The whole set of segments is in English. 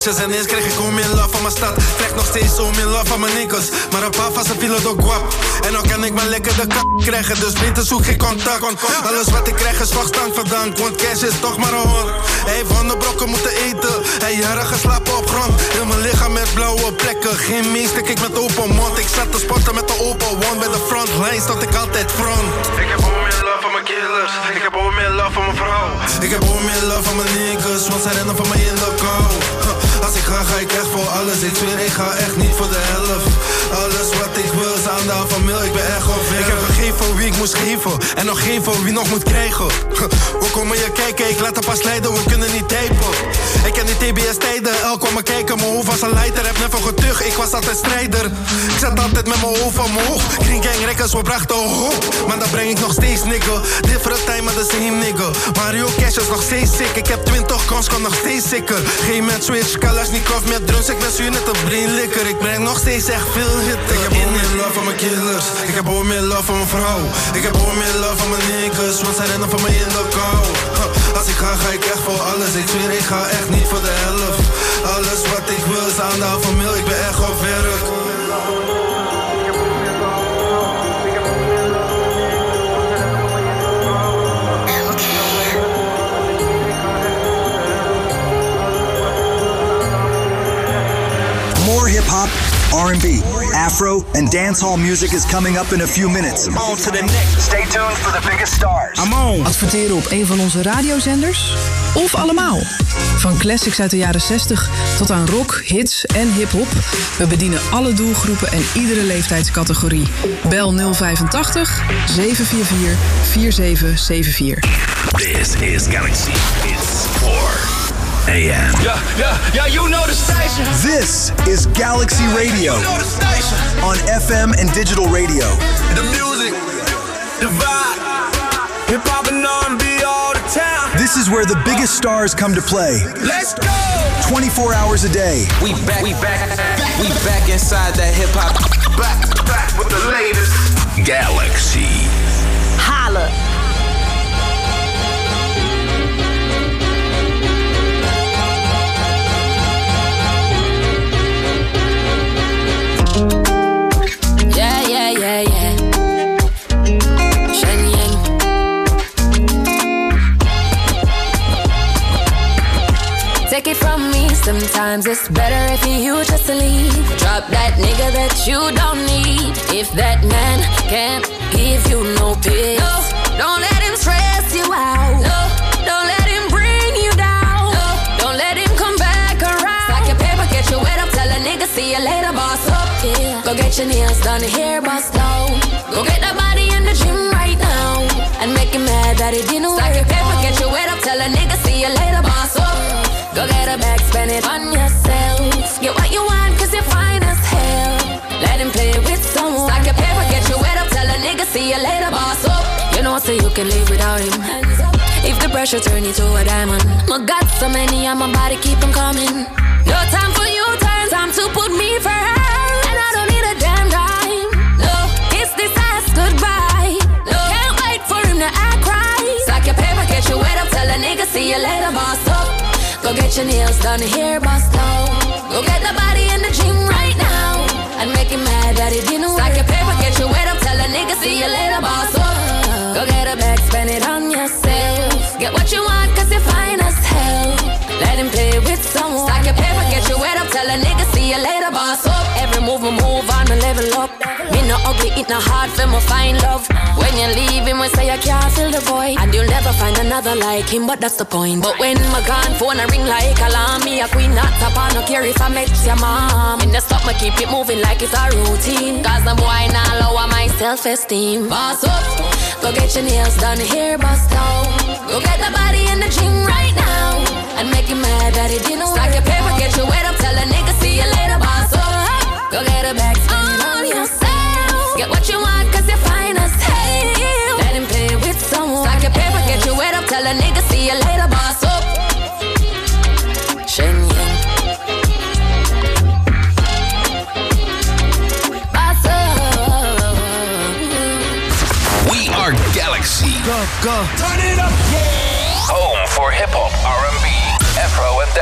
En eens kreeg ik hoe meer love van mijn stad. Krijg nog steeds hoe meer love van mijn niggas. Maar een paar van ze vielen door guap. En nou kan ik maar lekker de krijgen. Dus beter zoek geen contact. Alles wat ik krijg is stank van dank. Want cash is toch maar een hond. Hij heeft hondenbrokken moeten eten. Hij jaren geslapen op grond. Heel mijn lichaam met blauwe plekken. Geen meestek, ik met open mond. Ik zat te sporten met de open one. Bij de frontlijn stond ik altijd front. Ik heb hoe meer love van mijn killers. Ik heb hoe meer love van mijn vrouw. Ik heb hoe meer love van mijn niggas. Want zij rennen van mij in de kou. Als ik ga ik echt voor alles. Ik zweer, ik ga echt niet voor de helft. Alles wat ik wil is aan de van mil. Ik ben echt op weg. Ik heb gegeven voor wie ik moest geven. En nog geen voor wie nog moet krijgen. We komen je kijken, ik laat een pas leiden. We kunnen niet typen. Ik ken die TBS-tijden. El kwam me kijken, mijn hoofd was een lighter. Heb never getucht, ik was altijd strijder. Ik zat altijd met mijn hoofd omhoog. Green gang records, we brachten hoog. Maar dat breng ik nog steeds, nigga. Different time, maar the same nigga. Mario Cash is nog steeds sick. Ik heb 20 kans, kan nog steeds sicker. Geen match switch, Kalashnikov met drums. Ik ben zuur net een brainlikker. Ik breng nog steeds echt veel hitte. Ik heb ook meer love van mijn killers. Ik heb ook meer love van mijn vrouw. Ik heb ook meer love van mijn niggas. Want zij rennen van mij in de kou. Als ik ga ik echt voor alles. Ik zweer, ik ga echt niet voor de helft. Alles wat ik wil is aan de van mil. Ik ben echt op werk. More hip-hop, R&B, Afro, and dancehall music is coming up in a few minutes. On to the next. Stay tuned for the biggest stars. I'm on. Adverteren op een van onze radiozenders? Of allemaal? Van classics uit de jaren 60 tot aan rock, hits en hip-hop. We bedienen alle doelgroepen en iedere leeftijdscategorie. Bel 085 744 4774. This is Galaxy. It's 4 a.m. Yeah, you know the station. This is Galaxy Radio. You know the station. On FM and digital radio. The music, the vibe, hip hop and R&B all the time. This is where the biggest stars come to play. Let's go. 24 hours a day. We back inside that hip hop. Back with the latest. Galaxy. Holla. Yeah. Shen Yang. Take it from me, sometimes it's better if you just leave. Drop that nigga that you don't need. If that man can't give you no peace, no, don't let him stress you out. No, don't let him bring you down. No, don't let him come back around. Stack your paper, get your wet up, tell a nigga see you later, boss up. Yeah. Go get your nails done, hair bust down. Go get that body in the gym right now and make him mad that it didn't work. Stack your paper, get your wet up, tell a nigga see you later, boss up. Go get a bag, spend it on yourself. Get what you want, cause you're fine as hell. Let him play with someone. Stack your paper, get your wet up, tell a nigga see you later, boss up. You know so you can live without him. If the pressure turn you to a diamond. I got so many on my body, keep them coming. No time for you turn, time to put me first. And I don't need a damn dime. No, it's this ass goodbye. No, can't wait for him to act right. Stack your paper, get your wet up, tell a nigga see you later, boss up. Go get your nails done, hair bust down. Go get the body in the gym right now and make him mad that it didn't work. Stack your paper, get your wet up, tell a nigga see you later, boss up. Go get a bag, spend it on yourself. Get what you want, cause you're fine as hell. Let him play with someone. Stack your paper, get your wet up, tell a nigga see you later, boss up. Every move I move on, I level up. Me no ugly, it no hard for me find love. When you leave him, we say you can't fill the void. And you'll never find another like him, but that's the point. But when my gun phone a ring like alarm, me a queen, not top on, no care if I met your mom. In the stop, me keep it moving like it's a routine. Cause the boy now lower my self-esteem. Boss up, go get your nails done, hair bust down. Go get the body in the gym right now and make him mad that it didn't work. Stack your paper, get your wet up, tell a nigga see you later, boss up. Go get a bag, spend it on yourself. Get what you want, cause you're fine as hell. Let him play with someone. Stack your paper, get your wet up, tell a nigga see you later, boss up. Shen Yang. Boss up. We are Galaxy. Go. Turn it up. Home for hip-hop, R&B, Afro and dancehall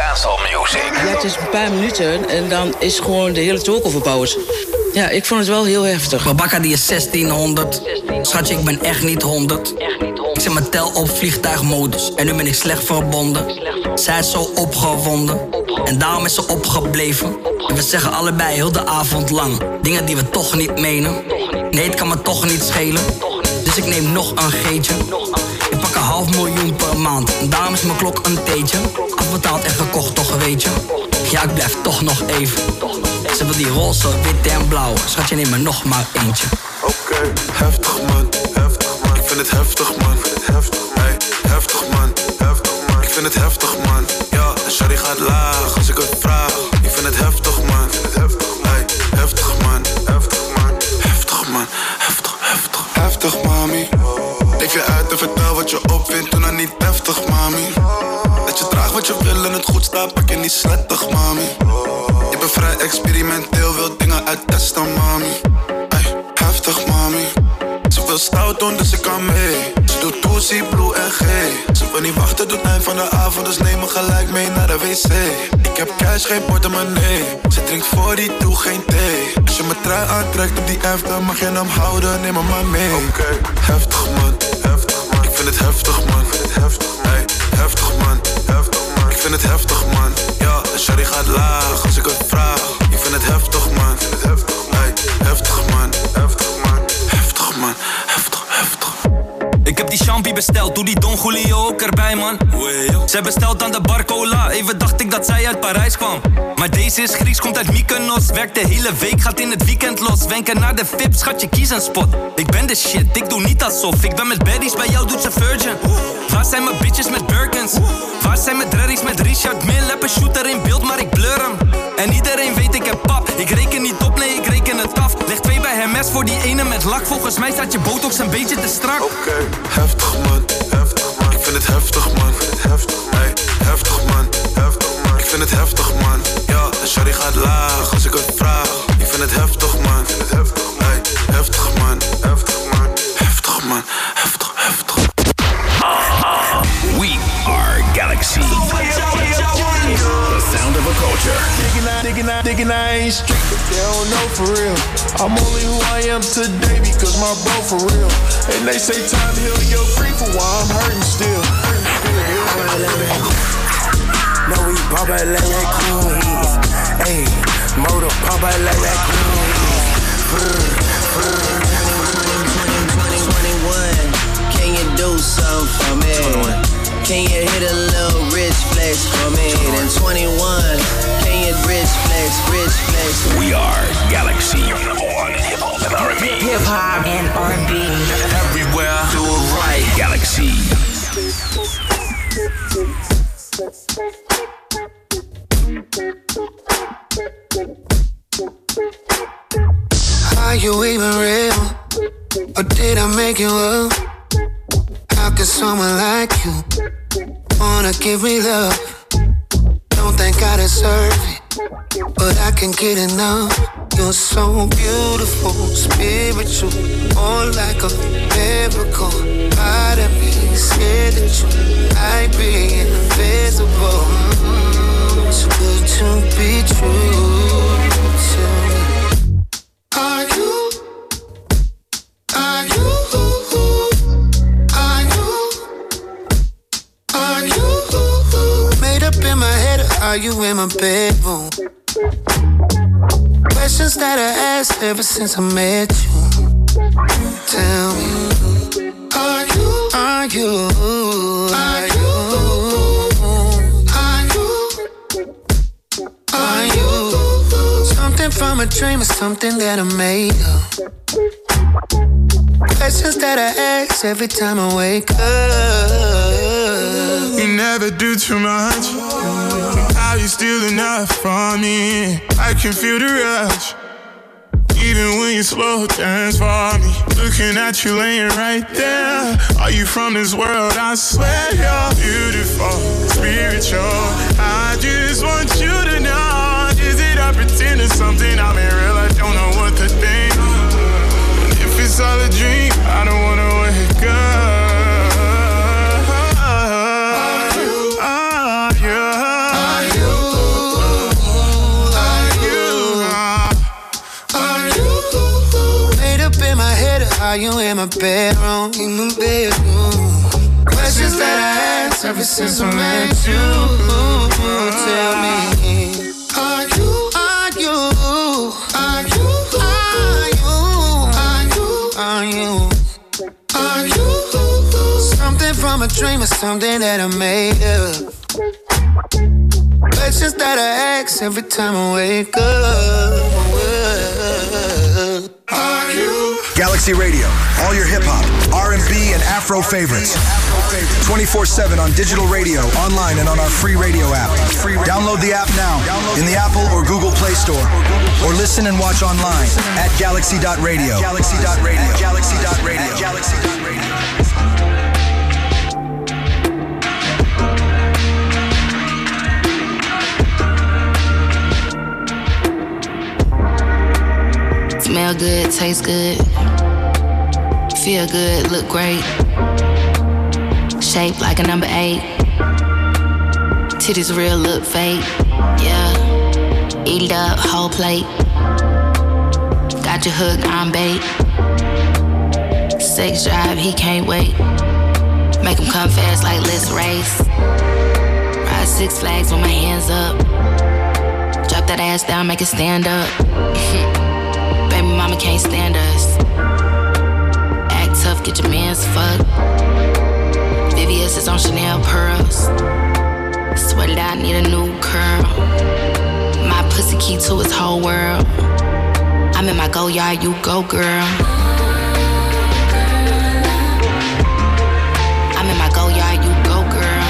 music. Ja, het is een paar minuten en dan is gewoon de hele talk over pauze. Ja, ik vond het wel heel heftig. Babakka die is 1600. Schatje, ik ben echt niet 100. Ik zet mijn tel op vliegtuigmodus. En nu ben ik slecht verbonden. Zij is zo opgewonden. En daarom is ze opgebleven. En we zeggen allebei heel de avond lang dingen die we toch niet menen. Nee, het kan me toch niet schelen. Dus ik neem nog een geetje. Ik pak 500.000 per maand. En daarom is mijn klok een theetje. Afbetaald en gekocht, toch weet je. Ja, ik blijf toch nog even. Ze wil die roze, wit en blauw. Schatje, neem er nog maar eentje. Oké, heftig man, heftig man. Ik vind het heftig man, hey, heftig man, heftig man. Ik vind het heftig man, ja, shawty gaat laag als ik het vraag. Ik vind het heftig man, hey, heftig man, heftig man. Heftig man, heftig, heftig. Heftig mami, leef je uit en vertel wat je opvindt. Doe nou niet heftig mami. Dat je draagt wat je wil en het goed staat, pak je niet slettig mami. Je bent vrij experimenteel, wil dingen uittesten mami. Ay, heftig mami. Ze wil stout doen, dus ik kan mee. Ze doet Toesie, Blue en G. Ze wil niet wachten tot het eind van de avond, dus neem me gelijk mee naar de wc. Ik heb cash, geen portemonnee. Ze drinkt voor die toe, geen thee. Als je mijn trui aantrekt op die F, dan mag je hem houden, neem me maar mee. Oké, heftig man, heftig man. Ik vind het heftig man, hey, heftig man, heftig man. Ik vind het heftig man, ja, shawty gaat laag als ik het vraag. Ik vind het heftig man, hey, heftig man, heftig man. Heftig man, heftig, heftig. Ik heb die champie besteld, doe die Don Julio ook erbij man. Zij bestelt aan de bar cola, even dacht ik dat zij uit Parijs kwam. Maar deze is Grieks, komt uit Mykonos. Werkt de hele week, gaat in het weekend los. Wenken naar de VIP, schatje, kies een spot. Ik ben de shit, ik doe niet alsof. Ik ben met baddies, bij jou doet ze Virgin. Waar zijn mijn bitches met Birkins? Waar zijn mijn dreadies met Richard Mille? Heb een shooter in beeld, maar ik blur hem. En iedereen weet ik heb pap. Ik reken niet op, nee ik reken het af. Leg 2 bij Hermes voor die ene met lak. Volgens mij staat je botox een beetje te strak. Oké, heftig man, heftig man. Ik vind het heftig man, hey, heftig man, heftig man. Ik vind het heftig man, ja, shawty gaat laag als ik het vraag. Ik vind het heftig man, hey, heftig man, heftig man. Heftig man, heftig, heftig. We are Galaxy. The sound of a culture. Digging, I ain't street, but they don't know for real. I'm only who I am today because my bro for real. And they say time heal your grief, for why I'm hurting still. No, we pop it like that coolies. Ayy, motor pop it like that coolies. 21, can you do something for me? 21. Can you hit a little rich flex for me? Then 21, can you rich flex? We are Galaxy. On hip-hop and R&B. Hip-hop and R&B. Everywhere, do it right. Galaxy. Are you even real? Or did I make you up? How could someone like you wanna give me love? Don't think I deserve it, but I can't get enough. You're so beautiful, spiritual, more like a miracle. Part of me said that you might be invisible. It's good to be true to me. Are you? Are you? Made up in my head, or are you in my bedroom? Questions that I asked ever since I met you. Tell me, are you? Are you? Are you? Are you? Are you? Something from a dream or something that I made up. Questions that I ask every time I wake up. You never do too much. How you still enough for me? I can feel the rush. Even when you slow dance for me. Looking at you laying right there. Are you from this world? I swear you're beautiful, spiritual. I just want you to know. Is it I pretend it's something I'm in real? I don't know what to think. And if it's all a dream, I don't wanna wake up. Are you? Are you in my bedroom? In my bedroom. Questions that I ask ever since I met you. Tell me, are you? Something from a dream or something that I made up? Questions that I ask every time I wake up. Are you? Galaxy Radio, all your hip-hop, R&B, and Afro favorites. 24/7 on digital radio, online, and on our free radio app. Download the app now in the Apple or Google Play Store. Or listen and watch online at galaxy.radio. Galaxy.radio. Galaxy.radio. Galaxy.radio. Smell good, taste good. Feel good, look great. Shape like a number 8. Titties real, look fake. Yeah. Eat it up, whole plate. Got you hooked, I'm bait. Sex drive, he can't wait. Make him come fast like let's race. Ride 6 Flags with my hands up. Drop that ass down, make it stand up. Baby mama can't stand us. Act tough, get your mans fucked. VVS is on Chanel pearls. Sweat it out, need a new curl. My pussy key to his whole world. I'm in my go yard, you go girl. I'm in my go yard, you go girl.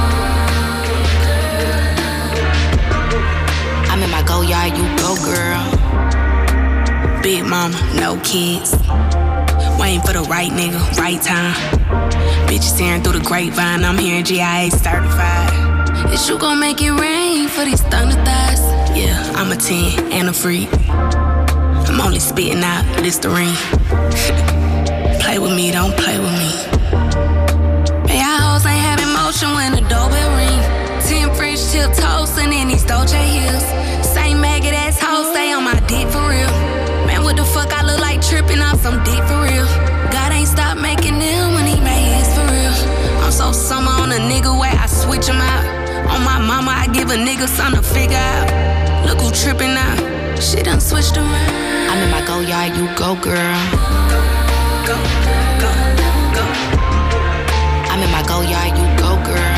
I'm in my go yard, you go girl. Big mama, no kids. Waiting for the right nigga, right time. Bitches hearing through the grapevine, I'm hearing GIA certified. Is you gon' make it rain for these thunder thighs? Yeah, I'm a 10 and a freak. I'm only spitting out Listerine. Play with me, don't play with me. Hey, y'all hoes ain't having motion when the doorbell ring. 10 French tip toast and in these Dolce heels. Same maggot ass hoes stay on my dick for real. Man, what the fuck I look like tripping off some dick for real? God ain't stopped making them when he made his for real. I'm so summer on a nigga way, I switch him out. On my mama, I give a nigga something to figure out. Look who tripping now, she done switched around. I'm in my go yard, you go girl. Go, go, go. I'm in my go yard, you go girl.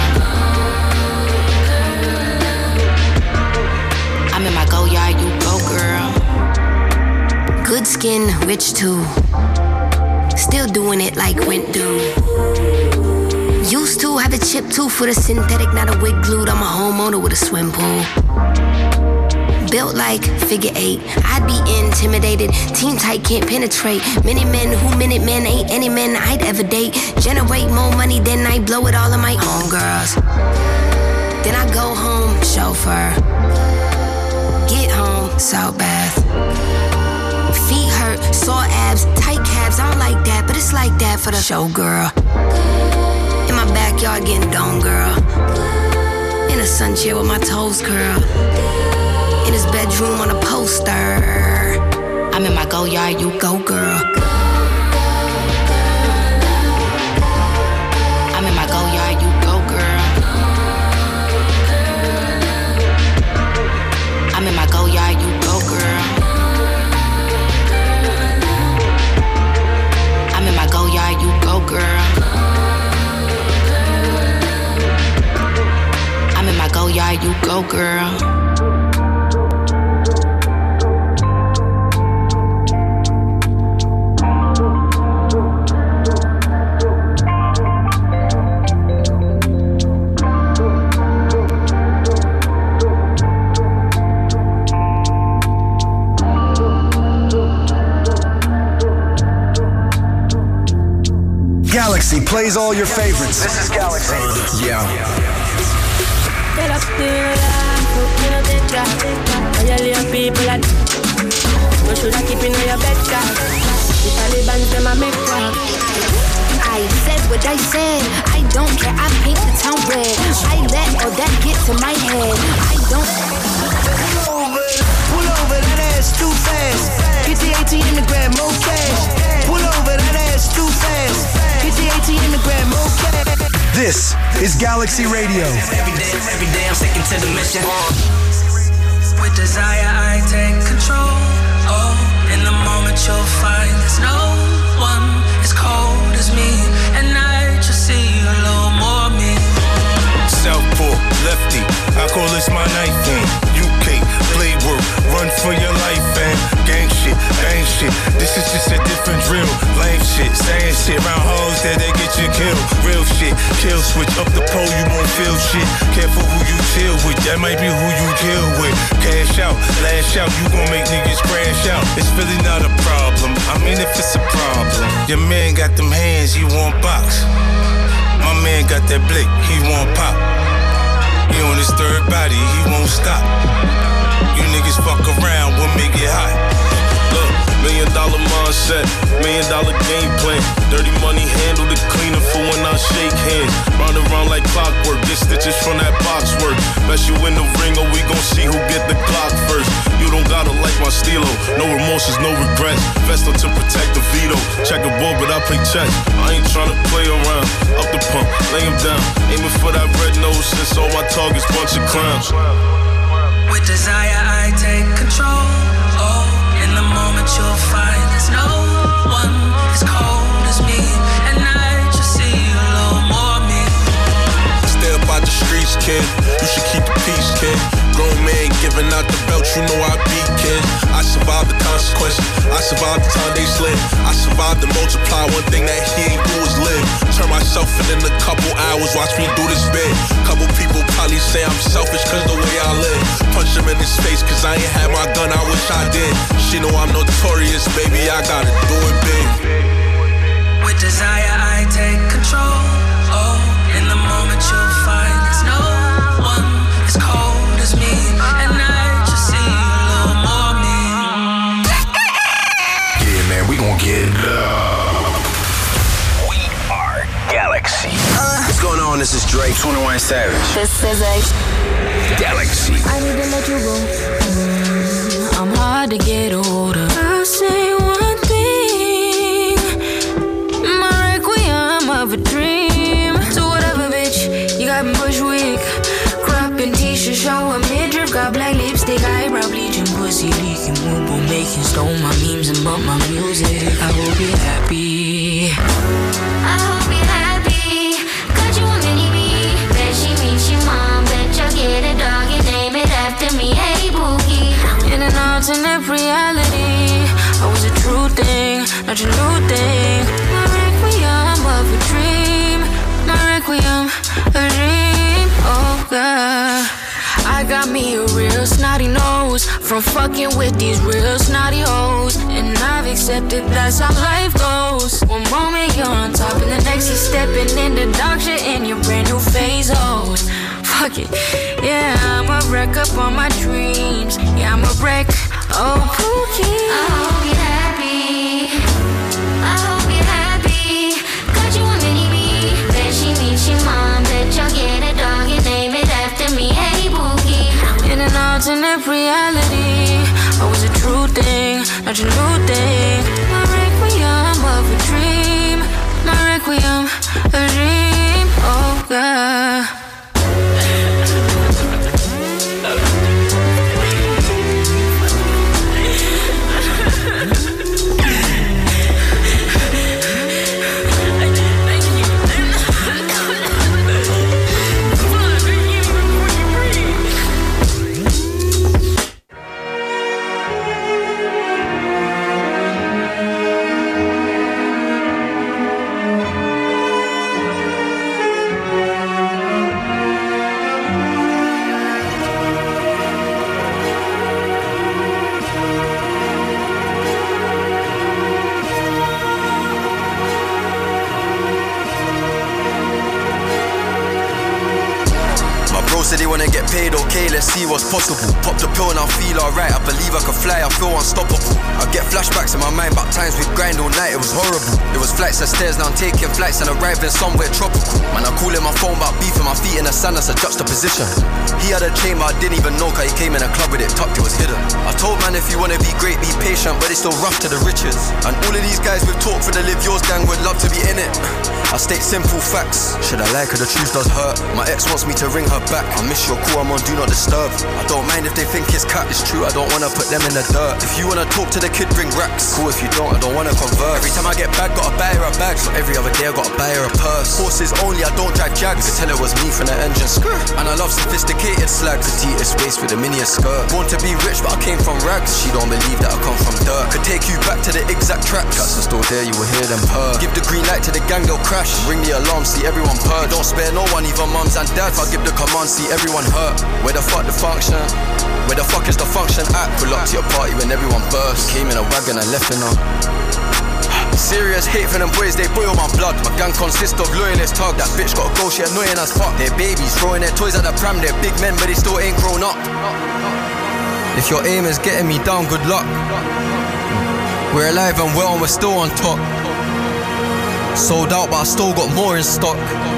I'm in my go yard, you go girl. Good skin, rich too. Still doing it like rent due. Used to have a chip tooth for the synthetic, not a wig glued. I'm a homeowner with a swim pool. Built like figure 8, I'd be intimidated. Team tight, can't penetrate. Many men who minute men ain't any men I'd ever date. Generate more money than I blow it all on my own girls. Then I go home, chauffeur. Get home, salt bath. Feet hurt, sore abs, tight calves. I don't like that, but it's like that for the show, girl. In my backyard getting dome, girl. In a sun chair with my toes curl. In his bedroom on a poster. I'm in my go yard, you go girl. I'm in my go yard, you go girl. I'm in my go yard, you go girl. I'm in my go yard, you go girl. I'm in my go yard, you go girl. Galaxy plays all your favorites. This is Galaxy. Yeah. I said what I said. I don't care. I paint the town red. I let all that get to my head. I don't. Pull over that ass too fast. Get the ATM to grab more cash. Pull over that This is Galaxy Radio. Every day I'm sticking to the mission. With desire, I take control. Oh, in the moment you'll find there's no one as cold as me, and I just see a little more me. Southpaw, lefty, I call this my night game. UK, blade work, run for your life, man. Gang shit, bang shit. This is just a different drill. Lame shit, saying shit round hoes that they get you killed. Real shit, kill switch up the pole, you won't feel shit. Careful who you chill with, that might be who you kill with. Cash out, lash out, you gon' make niggas crash out. It's really not a problem. I mean, if it's a problem, your man got them hands, he won't box. My man got that blick, he won't pop. He on his third body, he won't stop. You niggas fuck around, we'll make it hot. Look, $1 million mindset, $1 million game plan. Dirty money handled it cleaner for when I shake hands. Round and round like clockwork, get stitches from that box work. Mess you in the ring or we gon' see who get the clock first. You don't gotta like my stilo, no remorses, no regrets. Vesto to protect the veto. Check a ball, but I play chess. I ain't tryna play around. Up the pump, lay him down. Aiming for that red nose since all my targets bunch of clowns. With desire, I take control. Oh, in the moment you'll find there's no one as cold as me, and I just see a little more me. Stay up out the streets, kid. You should keep the peace, kid. Grown man giving out the belt, you know I beat, kid. I survived the consequences. I survived the time they slid. I survived to multiply. One thing that he ain't do is live. Turn myself in a couple hours, watch me do this bit. Couple people probably say I'm selfish cause the way I live. Punch him in his face cause I ain't had my gun, I wish I did. She know I'm notorious, baby, I gotta do it big. With desire, I take control. Oh, in the moment you'll find there's no one as cold as me, and I just see a little more me. Yeah, man, we gon' get it up. We are Galaxy. What's going on? This is Drake, 21 Savage. This is a Galaxy. I need to let you go. I'm hard to get older. I'll say one thing. My requiem of a dream. So whatever, bitch. You got me Bushwick. Crop and t-shirt, show a midriff. Got black lipstick, eyebrow bleaching, pussy leaking, moo making, stole my memes and bump my music. I hope you're happy. I hope you're happy. Got you a mini-me. Bet she meets your mom. Bet you'll get a dog and name it after me. Hey, Boogie. In an alternate reality, I was a true thing, not your new thing. My requiem of a dream. My requiem of a dream. Oh God, I got me a real snotty nose from fucking with these real snotty hoes, and I've accepted that's how life goes. One moment you're on top, and the next you're stepping in the dog shit in your brand new phase. Oh, fuck it, yeah, I'm a wreck up on my dreams. Yeah, I'm a wreck. Oh, Pookie. I hope you're happy. I hope you're happy. Got you a mini-me. Bet she meets your mom. Bet you'll get a dog and name it after me. Hey, Boogie. In an alternate reality, I was a true thing, not your new thing. My requiem of a dream. My requiem of a dream. Oh God. Said they wanna get paid, okay, let's see what's possible. Pop the pill and I feel alright, I believe I can fly, I feel unstoppable. I get flashbacks in my mind about times we grind all night, it was horrible. It was flights and stairs, now I'm taking flights and arriving somewhere tropical. Man, I call in my phone about beefing my feet in the sand, that's a juxtaposition. He had a chain but I didn't even know, cause he came in a club with it tucked, it was hidden. I told man, if you wanna be great, be patient, but it's still rough to the riches. And all of these guys with talk for the Live Yours gang would love to be in it. I state simple facts. Should I like her? The truth does hurt. My ex wants me to ring her back. I miss your call, I'm on Do Not Disturb. I don't mind if they think it's cat, it's true, I don't wanna put them in the dirt. If you wanna talk to the kid, bring racks. Cool, if you don't, I don't wanna converse. Every time I get back, gotta buy her a bag. So every other day I gotta buy her a purse. Horses only, I don't drive Jags. You could tell it was me from the engine. And I love sophisticated slags. Petite waist with a miniature skirt. Born to be rich, but I came from rags. She don't believe that I come from dirt. Could take you back to the exact tracks. Cats are still there, you will hear them purr. Give the green light to the gang, they'll crash. Ring the alarm, see everyone purr. Don't spare no one, even mums and dads. I give the command, see everyone hurt. Where the fuck the function? Where the fuck is the function at? Pull up to your party when everyone burst. Came in a wagon and left in a serious hate for them boys, they boil my blood. My gang consists of loyalist thugs. That bitch got a go, she annoying as fuck. They're babies, throwing their toys at the pram. They're big men, but they still ain't grown up. If your aim is getting me down, good luck. We're alive and well and we're still on top. Sold out, but I still got more in stock.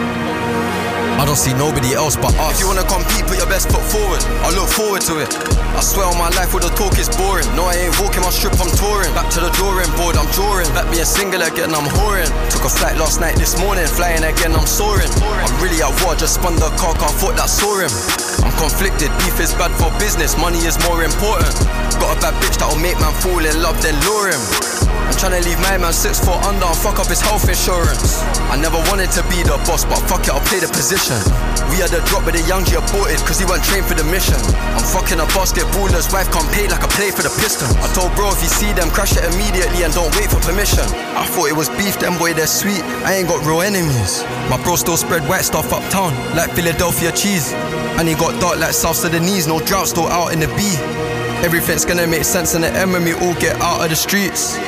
I don't see nobody else but us. If you wanna compete, put your best foot forward. I look forward to it. I swear on my life, all the talk is boring. No, I ain't walking my strip, I'm touring. Back to the drawing board, I'm drawing. Back being single again, I'm whoring. Took a flight last night, this morning, flying again, I'm soaring. I'm really at war, just spun the car, can't foot that saw him. I'm conflicted, beef is bad for business, money is more important. Got a bad bitch that'll make man fall in love, then lure him. I'm tryna leave my man 6 foot under and fuck up his health insurance. I never wanted to be the boss, but fuck it, I'll play the position. We had a drop, but the young G aborted, cause he weren't trained for the mission. I'm fucking a basketballer's wife, can't pay like I play for the Pistons. I told bro if you see them, crash it immediately and don't wait for permission. I thought it was beef, them boy, they're sweet. I ain't got real enemies. My bro still spread white stuff uptown, like Philadelphia cheese. And he got dark like South Sudanese, no drought, still out in the B. Everything's gonna make sense in the end when we all get out of the streets.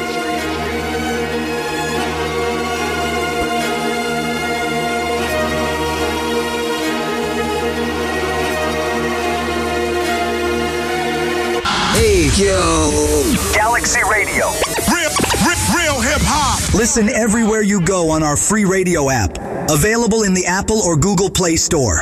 Hey, yo. Galaxy Radio. Real hip hop. Listen everywhere you go on our free radio app. Available in the Apple or Google Play Store.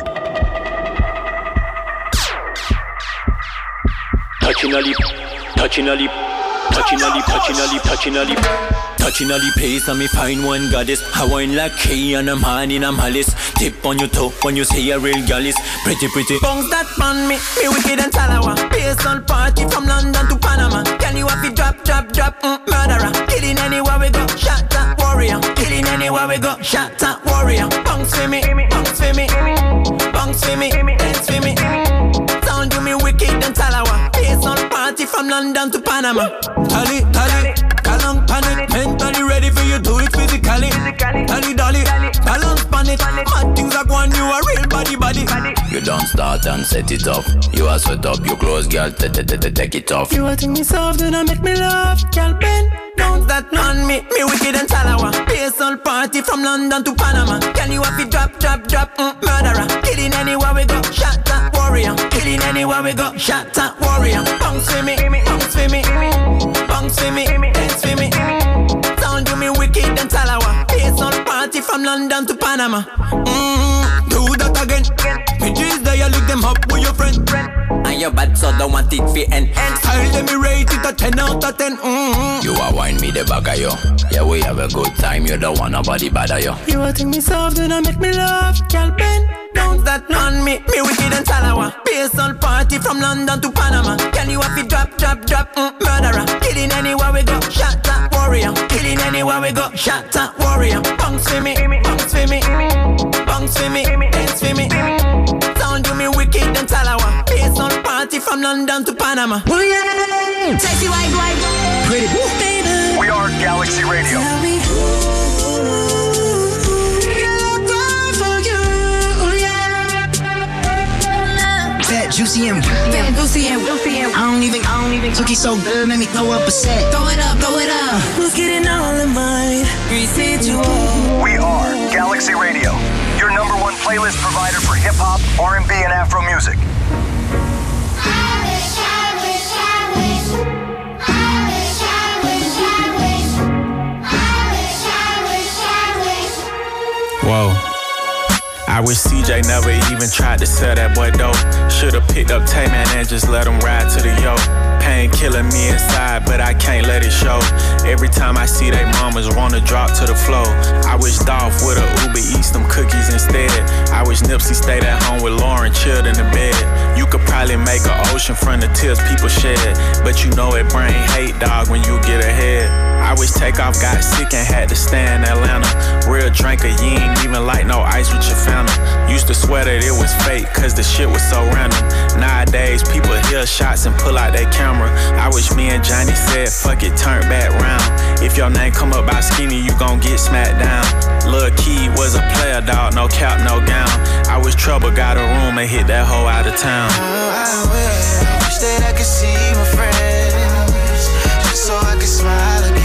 Touching a lip, touching a lip, touching a lip, touching a lip, touching a lip. Touching all the place and me find one goddess. I wine like Kay and I'm hand in a malice. Tip on your toe when you say a real gal is pretty. Bounce that on me wicked and talawa. Based on party from London to Panama. Can you have it drop, murderer. Killing anywhere we go, shot that warrior. Killing anywhere we go, shot that warrior. Bounce for me, bounce for me, bounce for me, dance for me. Sound you me wicked and talawa. Based on party from London to Panama. Tally, long panic, mentally ready for you, do it physically. Dolly, balance pan it. Mad things are going, you a real body. You don't start and set it up. You are sweat up, you close, girl, take it off. You are taking me soft and I make me laugh, girl, bend. Bounce that on me wicked and talawa. Based on party from London to Panama. Can you have it drop, murderer. Killing anywhere we go, shot that warrior. Killing anywhere we go, shot that warrior. Bounce for me, bounce for me, bounce for me, dance for me. Sound you me wicked and talawa. Based on party from London to Panama. Do that again. Bitches there, you look them up with your friend. And your bad so don't want it fi end. Style them me rate it a 10 out of 10. You are wine me the bag of yo. Yeah, we have a good time, you don't want nobody bother yo. You are take me soft and I make me laugh, girl, bend. Bounce that on me wicked and talawa. Based on party from London to Panama. Can you have it drop, murderer. Killing anywhere we go, shot that warrior. Killing anywhere we go, shot that warrior. Bounce for me, bounce for me, bounce for me, dance for me. Sound you me wicked and talawa. Based on party from London to Panama. Oh yeah, sexy white, pretty baby. We are Galaxy Radio. Juicy and I don't even cookie so good, make me throw up a set. Throw it up. Who's getting all of mine? Residual. We are Galaxy Radio, your number one playlist provider for hip hop, R&B, and Afro music. Whoa. I wish CJ never even tried to sell that boy dope. Should've picked up Tay-Man and just let him ride to the yo. Pain killing me inside, but I can't let it show. Every time I see they mamas wanna drop to the floor. I wish Dolph would've Uber Eats them cookies instead. I wish Nipsey stayed at home with Lauren, chilled in the bed. You could probably make an ocean from the tears people shed, but you know it bring hate, dog, when you get ahead. I wish Takeoff got sick and had to stay in Atlanta. Real drinker, you ain't even like no ice with your Fanta. Used to swear that it was fake, cause the shit was so random. Nowadays, people hear shots and pull out their camera. I wish me and Johnny said, fuck it, turn back round. If your name come up by skinny, you gon' get smacked down. Lil' Key was a player, dog, no cap, no gown. I wish Trouble got a room and hit that hoe out of town. I wish that I could see my friends, just so I could smile again.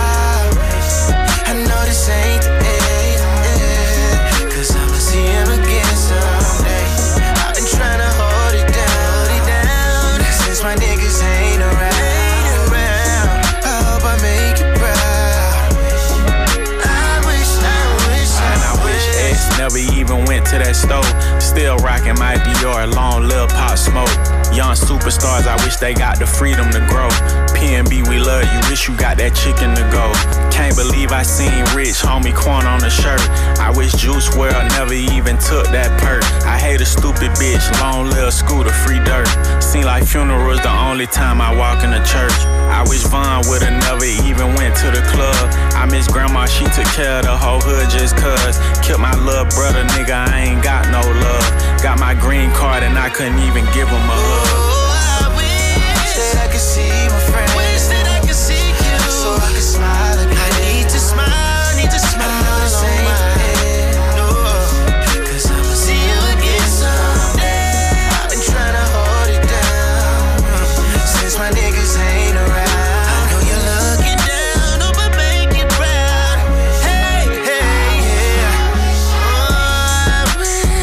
I know this ain't the end, cause I'ma see him again someday. I've been trying to hold it down, since my niggas ain't around. I hope I make it proud. I wish X never even went to that stove. Still rocking my Dior, long Lil Pop Smoke. Young superstars, I wish they got the freedom to grow. PNB, we love you, wish you got that chicken to go. Can't believe I seen Rich, homie Quan on the shirt. I wish Juice WRLD never even took that perk. I hate a stupid bitch, long Lil Scooter, free dirt. Seem like funerals the only time I walk in the church. I wish Von would've never even went to the club. I miss grandma, she took care of the whole hood just cuz. Killed my little brother, nigga, I ain't got no love. Got my green card and I couldn't even give him a hug. I wish that I could see my friends, wish that I could see you, so I could smile again. I need to smile, I know this ain't the end, no, cause I'ma see you again someday. I've been trying to hold it down, since my niggas ain't around. I know you're looking down, hope I make it proud. Hey, hey, yeah. Oh, I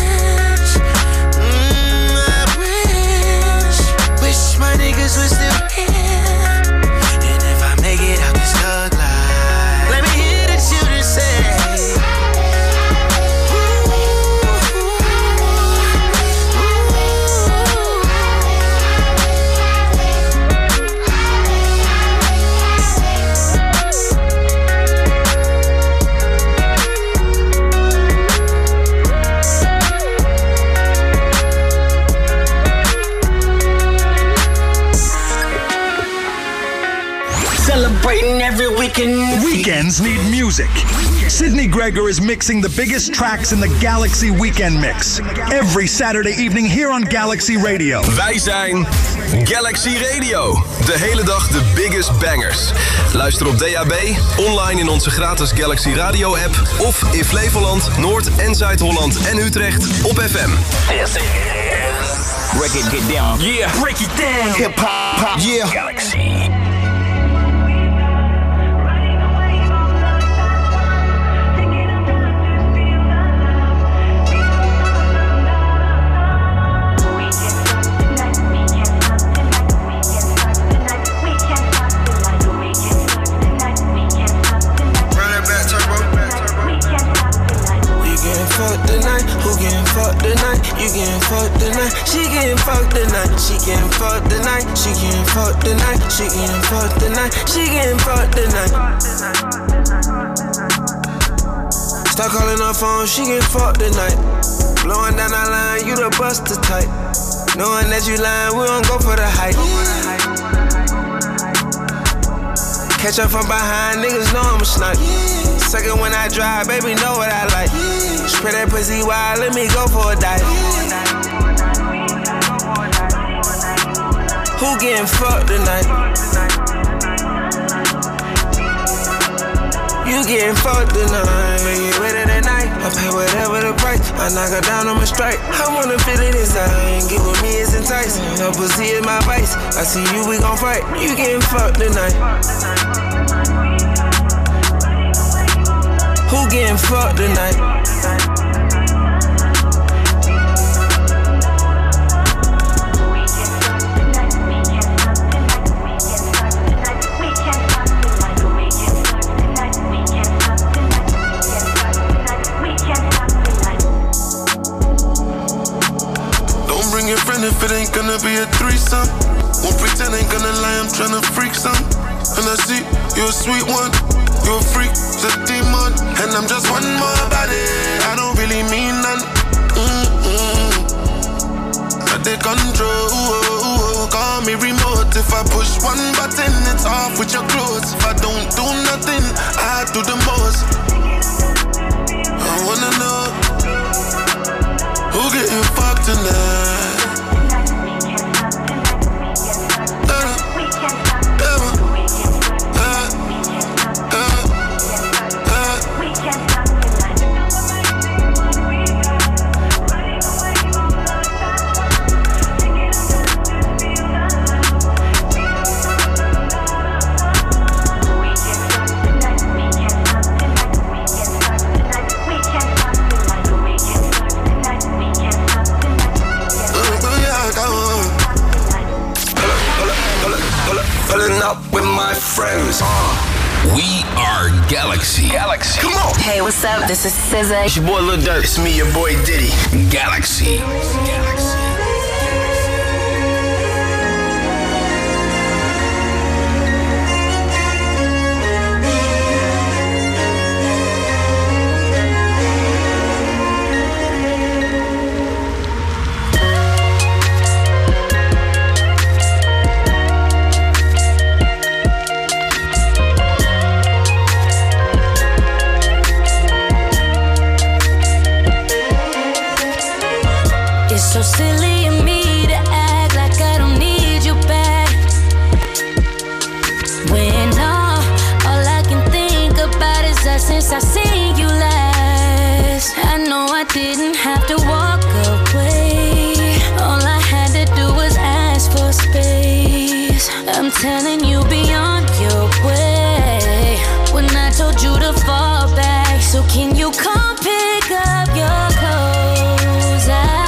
wish my niggas was still here. And if I make it out this thug life, let me hear the children say, celebrating every weekend. Weekends need music. Sydney Gregor is mixing the biggest tracks in the Galaxy Weekend Mix. Every Saturday evening here on Galaxy Radio. Wij zijn Galaxy Radio. De hele dag de biggest bangers. Luister op DAB, online in onze gratis Galaxy Radio app of in Flevoland, Noord- en Zuid-Holland en Utrecht op FM. This is break it, get down. Yeah, break it down. Hip hop, yeah. Galaxy. You getting fucked tonight, she getting fucked tonight, she getting fucked tonight, she getting fucked tonight, she getting fucked tonight, she getting fucked tonight. Start calling her phone, she getting fucked tonight. Blowing down our line, you the buster type. Knowing that you lying, we don't go for the hype. Catch up from behind, niggas know I'm a snipe. Second when I drive, baby know what I like. Spread that pussy wide, let me go for a dive. Who getting fucked tonight? You getting fucked tonight. Make it better tonight. I pay whatever the price. I knock her down on my strike. I wanna feel it inside. Get with me, it's enticing. Her pussy is my vice. I see you, we gon' fight. You getting fucked tonight. Who getting fucked tonight? If it ain't gonna be a threesome, won't pretend ain't gonna lie, I'm tryna freak some. And I see you a sweet one, you a freak, it's a demon. And I'm just one more body, I don't really mean none. I take control, call me remote. If I push one button, it's off with your clothes. If I don't do nothing, I do the most. I wanna know who getting fucked tonight. Up with my friends. We are Galaxy. Come on. Hey, what's up? This is SZA. It's your boy Lil Durk. It's me, your boy Diddy. Galaxy. So silly of me to act like I don't need you back. When all I can think about is that since I seen you last. I know I didn't have to walk away. All I had to do was ask for space. I'm telling you, be on your way. When I told you to fall back, so can you come pick up your clothes?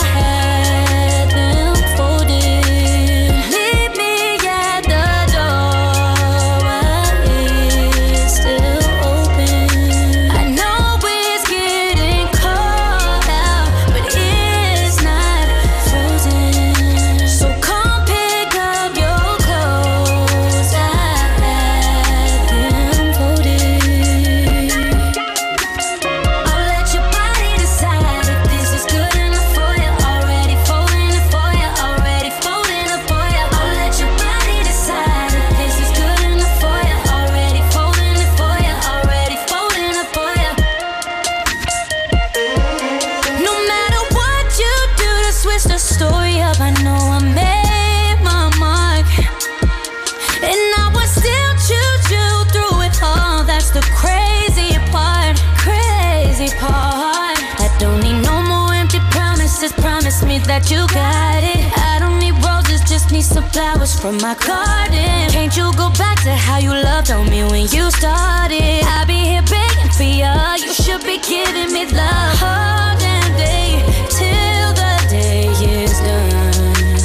That you got it. I don't need roses, just need some flowers from my garden. Can't you go back to how you loved on me when you started? I'll be here begging for you. You should be giving me love all damn day till the day is done.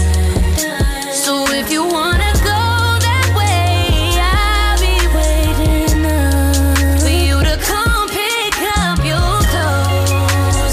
So if you wanna go that way, I'll be waiting up for you to come pick up your clothes.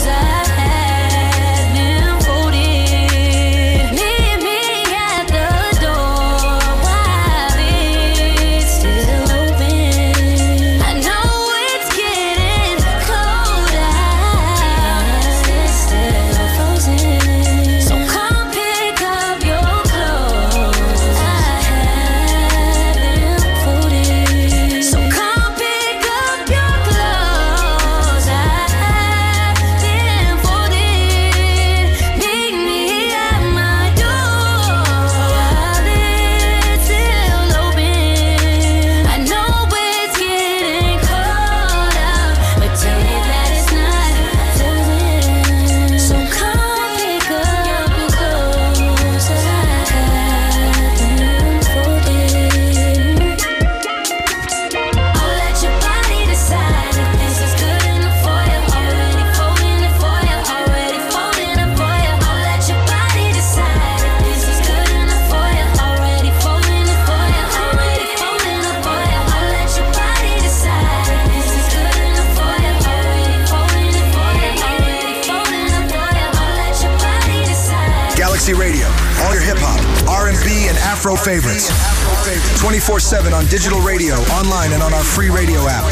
Galaxy Radio, all your hip hop, R&B, and Afro favorites. 24/7 on digital radio, online and on our free radio app.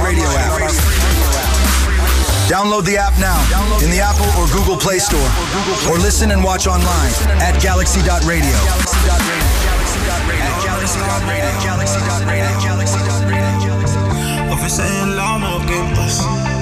Download the app now in the Apple or Google Play Store. Or listen and watch online at galaxy.radio. Of is zij in lame op Gimpas?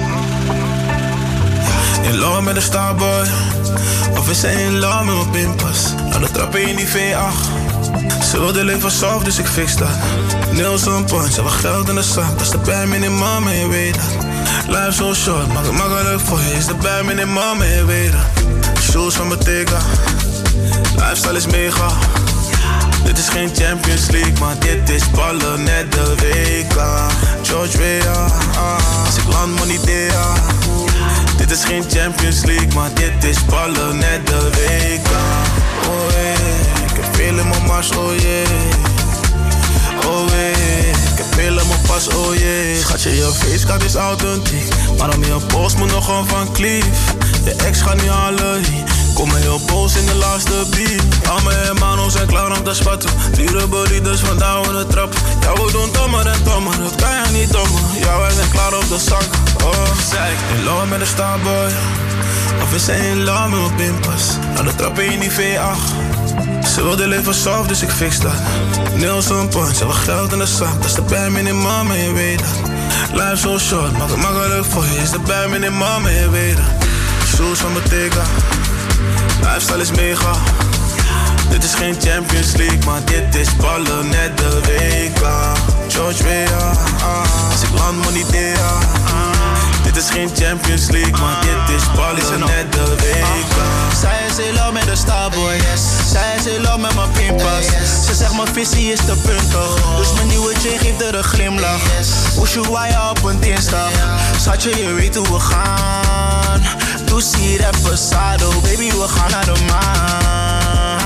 In love met de Starboy. Of is zij in lame op Pimpas? Aan de trappen in die V8. Ze wilde leven soft, dus ik fix dat. Nielsen punch, hebben geld in de zak. Dat is de bij minimum en je weet dat. Life so short, maak het makkelijk voor je. Is de bij minimum en je weet dat. Shoes van Bottega. Lifestyle is mega. Dit is geen Champions League, maar dit is ballen net de WK. George Weah, als ik land money dea. Dit is geen Champions League, maar dit is ballen net de WK. Oh yeah, ik heb veel in mijn mars, oh yeah. Oh yeah, ik heb veel in mijn pas, oh yeah. Schatje, je facecard is authentiek, maar om je post moet nog gewoon van Cleef. Je ex gaat niet halen, kom me heel boos in de laatste beat. Al mijn hermanos zijn klaar om te spatten. Dure burritos vandaar in de trap. Ja, we doen dommer en dommer, dat kan je niet dommer. Ja, wij zijn klaar op de zak. Oh, zij in love met de Starboy. Of is zij in love met mijn Pimpas? Aan de trappen in die V8. Ze wilde leven soft, dus ik fix dat. Nielsen punch, hebben geld in de zak. Dat is de bij minimum en je weet dat. Life so short, maak het makkelijk voor je. Is de bij minimum en je weet dat. Shoes van Bottega. Lifestyle is mega. Dit is geen Champions League, maar dit is ballen net de WK. George Weah, als ik land money dea. Dit is geen Champions League, maar dit is ballen net de WK. Zij is in love met de Starboy. Zij is in love met mijn Pimpas. Ze zegt mijn visie is te puntig, dus mijn nieuwe chick geeft er een glimlach. Ushuaia op een dinsdag. Schatje, je weet hoe we gaan. Doe zie reposado, baby, we gaan naar de maan.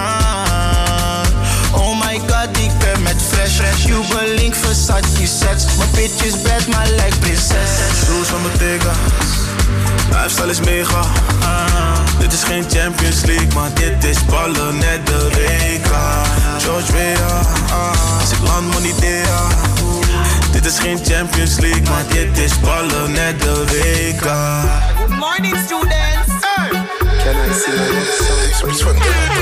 Oh my god, ik ben met fresh. Cuban link, Versace sets. Mijn bitch is bad, maar like prinses. Shoes van Bottega. Lifestyle is mega. Dit is geen Champions League, maar dit is ballen net de WK. George Weah, als ik land money dea. Dit is geen Champions League, maar dit is ballen net de WK. Good morning, students. Hey. Can I see your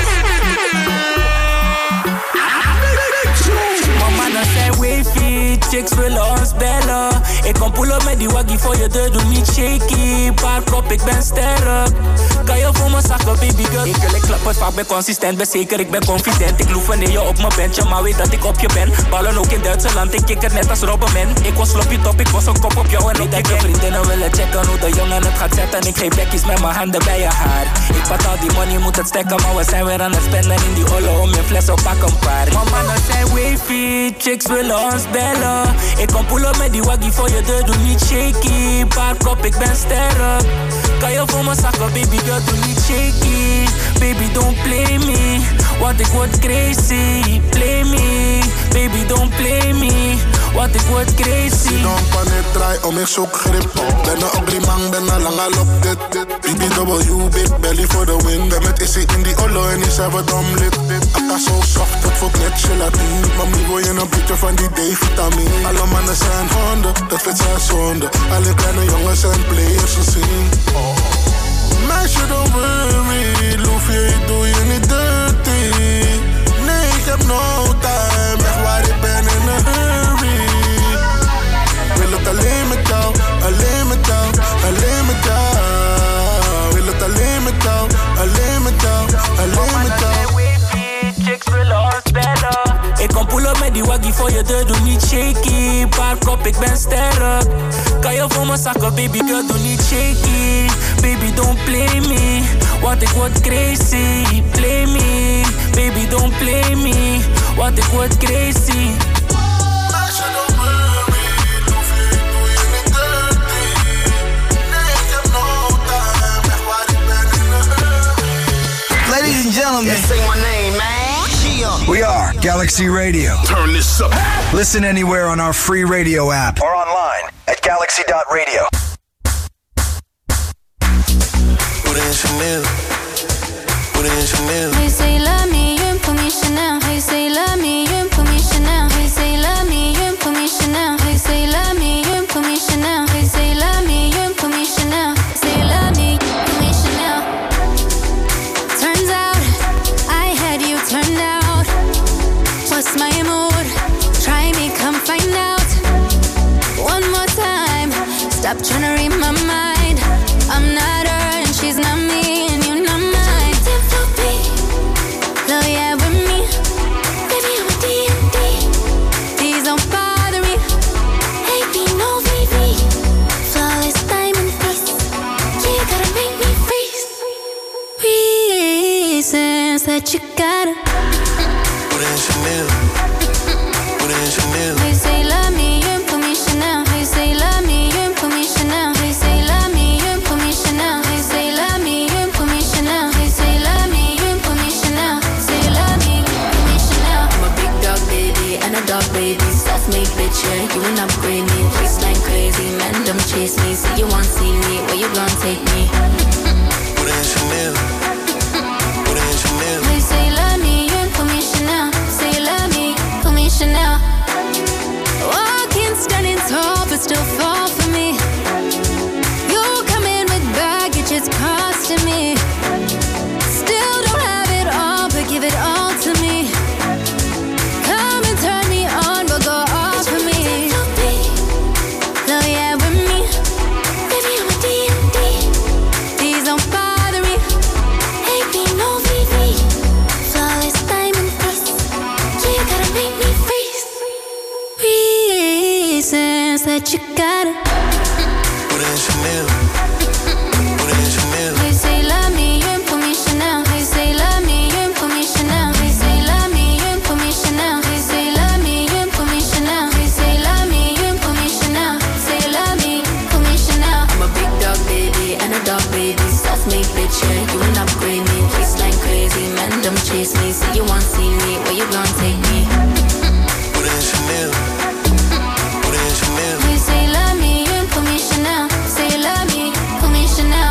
Mama dan zijn wavy, chicks willen ons bellen. Ik kom pull-up met die waggie voor je deur, doe niet shaky. Park op, ik ben sterk. Kan je voor me zakken, baby girl? Ik wil klappen, vaak ben consistent, ben zeker, ik ben confident. Ik loef wanneer je op mijn bentje, maar weet dat ik op je ben. Ballen ook in Duitsland, ik kikker net als Robberman. Ik was sloppy top, ik was een kop op jou en op je gang. Vriendinnen willen checken hoe de jongen het gaat zetten. Ik geef bekkies met mijn handen bij je haar. Ik pat al die money, moet het stekken, maar we zijn weer aan het spenden in die olle om je fles op, pak een paar. Mama, dat zijn wavy, chicks willen ons bellen. Ik kom pull-up met die waggie voor je deur, doe niet shaky. Park op, ik ben sterk. Kan je voor me zakken, baby girl, doe niet shaky. Baby, don't play me, want ik word crazy. Play me, baby, don't play me, want ik word crazy. Don't panic, draai om, ik zoek grip. Ben een opdriemang, ben al lang al op dit. BBW, big belly for the win. Ben met Issy in die ollo en die zijn we dom lid. Akka zo soft, het voelt net gelatine. Mami, wil je een beetje van die D-vitamine? Alle mannen zijn honden, dat vindt zij zonde. Alle kleine jongens zijn players gezien. Meisje, don't worry, loefje, ik doe je niet dirty. Nee, ik heb no time, echt waar, ik ben in een hurry. Wil het alleen met jou, alleen met jou, alleen met jou. Wil het alleen met jou, alleen met jou, alleen met jou. Chicks willen ons bellen. Ik kom pull-up met die waggie voor je deur, doe niet shaky. Park op, ik ben sterk. Kan je voor me zakken, baby girl, doe niet shaky. Baby, don't play me, want ik word crazy. Play me, baby, don't play me, want ik word crazy. Ladies and gentlemen, say my name, man. We are Galaxy Radio. Turn this up. Listen anywhere on our free radio app Or online at galaxy.radio. Put in Chanel. Put in Chanel. Hey, say love me, you ain't put me Chanel. Hey, say love me, you ain't put me Chanel. Stop trying to read my mind. I'm not her and she's not me, and you're not mine. Love yeah with me, baby I'm a D&D. Please don't bother me. AP no VV. Flawless diamond face. You gotta make me freeze. Reasons that you gotta. Put in Chanel. Put in Chanel. They say love me, you put me Chanel. They say love me, you put me Chanel. They say love me, you put me Chanel. They say love me, you put me Chanel. They say love me, you put me Chanel. Say love me, put me Chanel. I'm a big dog baby and a dog baby. Self-made bitch, yeah, you ain't upgrade me. Waistline crazy, man, don't chase me. Say you want see me, where you gon' take me? Put in Chanel. Put in Chanel. They say love me, you put me Chanel. Say love me, put me Chanel. Walking, standing tall, but still fall for me. You come in with baggage, it's costing me. Still don't have it all, but give it all to me. Come and turn me on, but go off for me. Love yeah with me, baby I'm a D&D. Please don't bother me. AP no VV. Flawless diamond face. You gotta make me freeze. Reasons that you gotta. Put in Chanel. Put in Chanel. They say love me, you put me Chanel. They say love me, you put me Chanel. They say love me, you put me Chanel. They say love me, you put me Chanel. They say love me, you put me Chanel. Say love me, put me Chanel. I'm a big dog baby and a dog baby. Self-made bitch, yeah, you ain't upgrade me. Waistline crazy, man, don't chase me. Say you want see me, where you gon' take me? Put in Chanel. Put in Chanel. They say love me, you put me Chanel. Say love me, put me Chanel.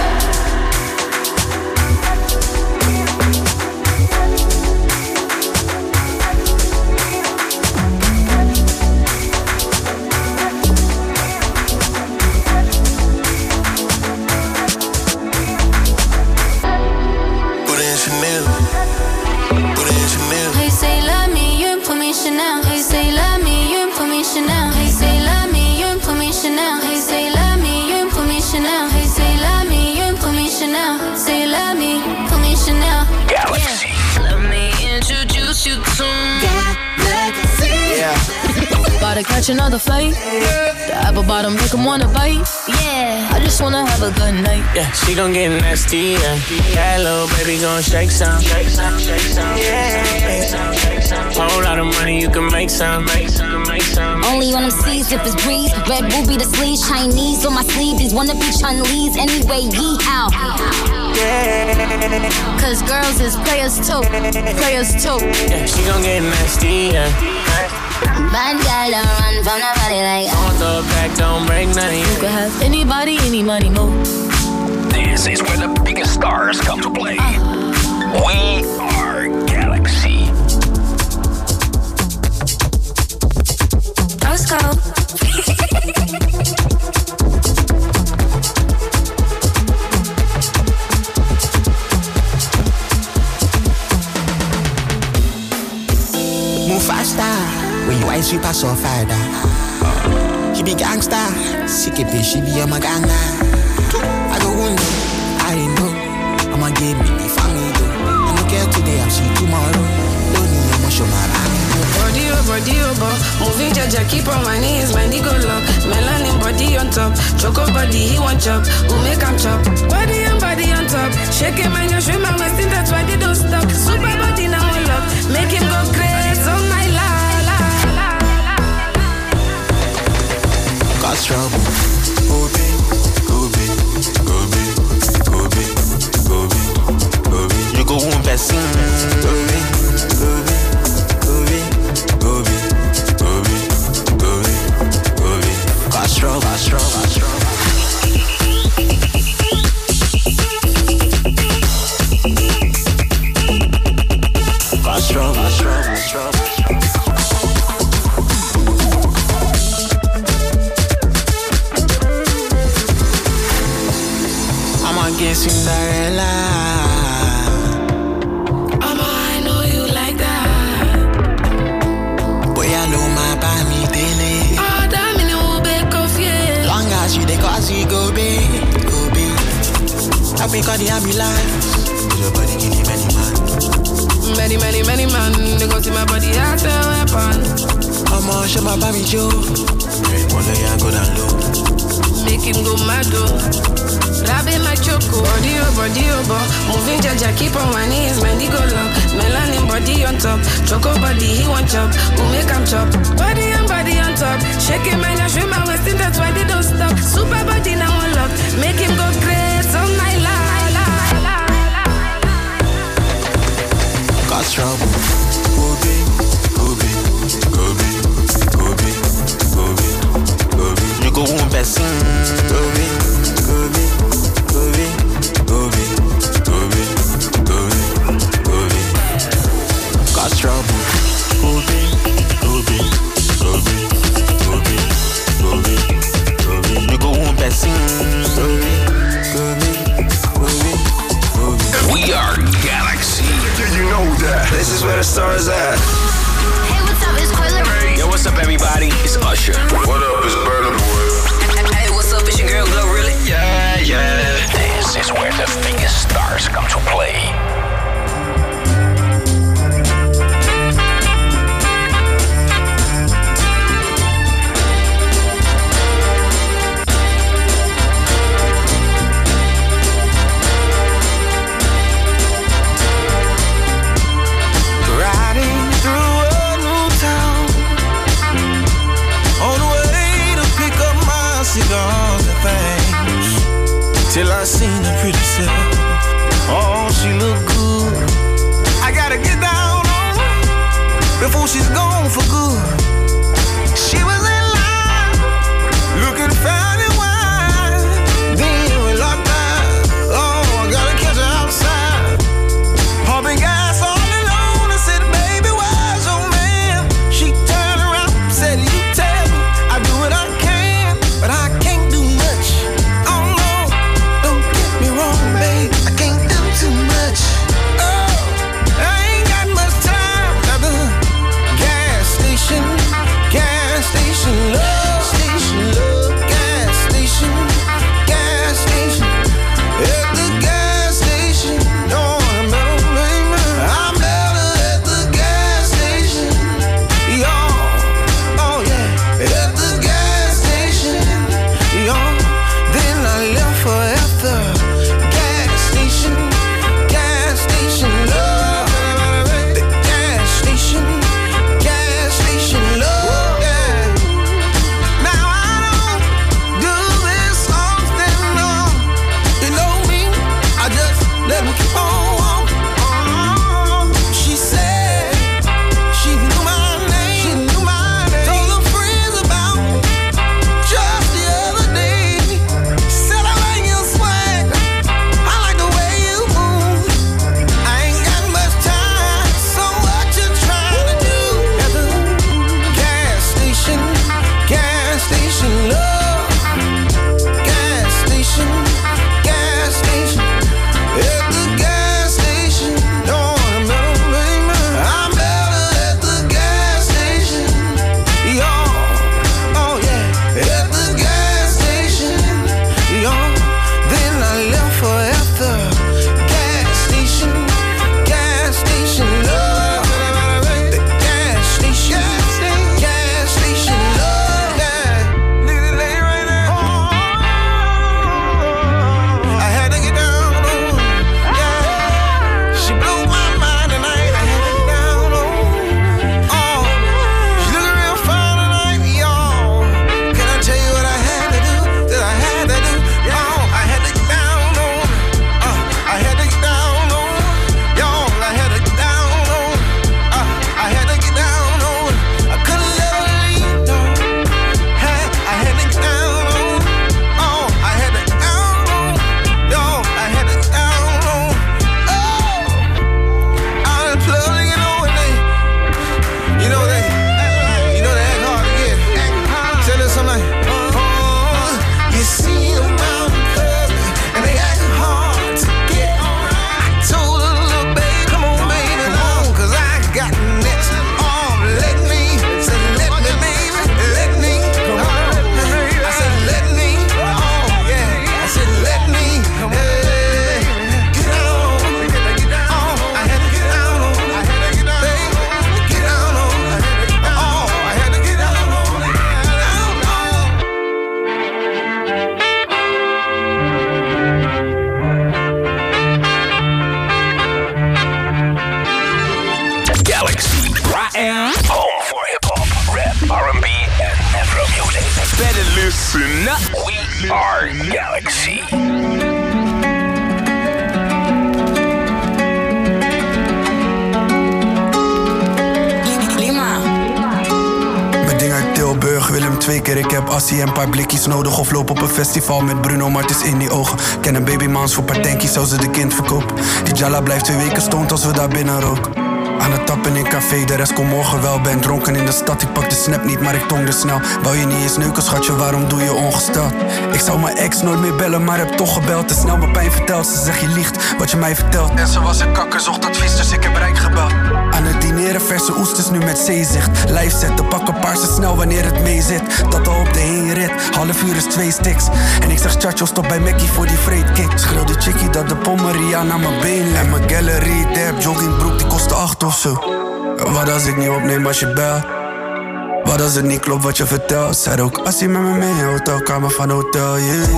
Put in Chanel. Put in Chanel. They say love me, you put me Chanel. They say love me, you put me Chanel. They say love me, you put me Chanel. They say love me, you put me Chanel. They say love me, you put me Chanel. Say love me, put me Chanel. Galaxy. Let me introduce you to Galaxy. Yeah. About to catch another flight. The apple bottom make 'em wanna bite. Yeah, I just wanna have a good night. Yeah, she gon' get nasty, yeah. That little baby gon' shake some. Shake some, shake some. Yeah. Whole lot of money, you can make some. Make some, make some. Only on them seas if it's breeze. Red ruby the sleeves, Chinese on my sleeve. These wanna be Chun-Lees anyway, yee how. Cause girls is players too. Players too. Yeah, she gon' get nasty, yeah. Bad girl don't run from nobody like Don't throw it back, don't break nothing. You can have anybody, any money, move. This is where the biggest stars come to play. We are Galaxy. Let's go. Move faster. When you ice, you pass so farther. She be gangsta. Sick it, she be a magana. I go one day, I didn't know. I'ma give me the family though. I don't care today, I'll see tomorrow. Don't need no more show my body, moving jaja, keep on my knees, my nigga lock. Melanin body on top, choco body, he want chop. Who make him chop? Body on top, shake him and you shrimp my westin, that's why they don't stop. Super body now unlock, make him go crazy on my la. Cause trouble. You go one person. Castro. I'ma get Cinderella. Mama, I know you like that. Boy, I know my body daily. Oh, damn, you know, bake off, yeah. Long as you call the ambulance. Your body give me many man. Many man. They go see my body as a weapon. I'm on show my baby Joe. Red one lay and go down low. Make him go mad though. Rabbit my choco. Body over. Moving jaja, keep on my knees. Mandy go low. Melanin body on top. Choco body, he want chop. Who make him chop? Body on top. Shaking my nash with my waist in, that's why they don't stop. Super body now unlock. Make him go crazy all night long. Cause trouble. Gobi. You go one person. Gobi. Cause trouble. Gobi. You go one person. Gobi. We are Galaxy. Yeah, you know that. This is where the stars at. Hey, what's up? It's Quilla. Yo, what's up, everybody? It's Usher. What up? It's Burna Boy. Hey, what's up? It's your girl, Glow, really? Yeah. This is where the biggest stars come to play. Till I seen her pretty self. Oh, she look good. I gotta get down on her before she's gone for good. She was in line, looking fine and wine. Then we locked eyes. Oh, I gotta catch her outside. Pumping gas all alone. I said, baby, where's your man? She turned around, said, you tell me. I do what I can, but I can't do much. Babe, I can't do too much. Oh, I ain't got much time at the gas station. Listen up. We are Galaxy. Tilburg, Willem 2 keer, ik heb assie en paar blikjes nodig. Of loop op een festival met Bruno Martens in die ogen. Ken een babymans voor paar tankies, zou ze de kind verkopen. Die Jalla blijft 2 weken stoned als we daar binnen roken. Aan het tappen in café, de rest komt morgen wel. Ben dronken in de stad, ik pak de snap niet, maar ik tong er snel. Wou je niet eens neuken, schatje, waarom doe je ongesteld? Ik zou mijn ex nooit meer bellen, maar heb toch gebeld. Te snel mijn pijn verteld, ze zegt je liegt wat je mij vertelt. En ze was een kakker, zocht advies, dus ik heb rijk gebeld. Aan het dineren, verse oesters nu met zeezicht. Live zetten, pakken paarse snel wanneer het mee zit. Dat al op de heenrit, half uur is 2 sticks. En ik zeg Chacho, stop bij Mackie voor die vreedkick. Schreeuw de chickie dat de pommeria naar mijn been ligt. En mijn gallery dab, joggingbroek die kostte 8 of zo. Wat als ik niet opneem als je belt? Wat als het niet klopt wat je vertelt? Zij ook als je met me mee in hotelkamer van hotel, yeah.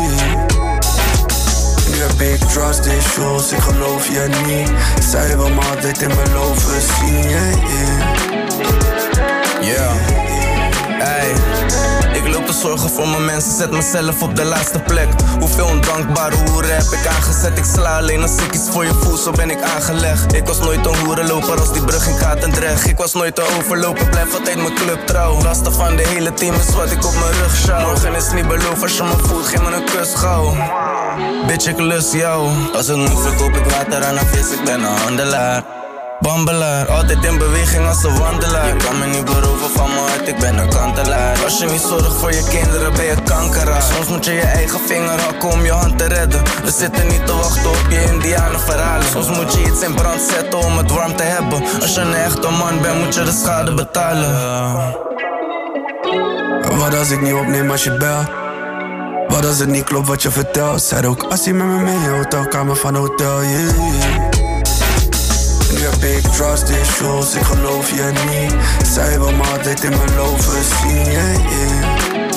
Nu heb ik trust issues, ik geloof je niet. Zij wil me altijd in mijn loven zien, yeah, yeah. Yeah, hey. Ik loop te zorgen voor mijn mensen, zet mezelf op de laatste plek. Hoeveel ondankbare hoeren heb ik aangezet. Ik sla alleen als ik iets voor je voel, zo ben ik aangelegd. Ik was nooit een hoerenloper als die brug in Katendrecht. Ik was nooit een overloper, blijf altijd mijn club trouw. Lasten van de hele team is wat ik op mijn rug sjouw. Morgen is niet beloofd, als je me voelt, geef me een kus gauw. Bitch, ik lust jou. Als het moet verkoop ik water aan een vis, ik ben een handelaar. Bambelaar, altijd in beweging als een wandelaar. Je kan me niet beroven van mijn hart, ik ben een kantelaar. Als je niet zorgt voor je kinderen, ben je kankeraar. Soms moet je je eigen vinger hakken om je hand te redden. We zitten niet te wachten op je indianenverhalen. Soms moet je iets in brand zetten om het warm te hebben. Als je een echte man bent, moet je de schade betalen. Wat als ik niet opneem als je belt? Wat als het niet klopt wat je vertelt? Zij ook als je met me mee in hotelkamer van hotel, yeah. Nu heb ik trust issues, ik geloof je niet. Zij wil me altijd in mijn loven zien, yeah, yeah.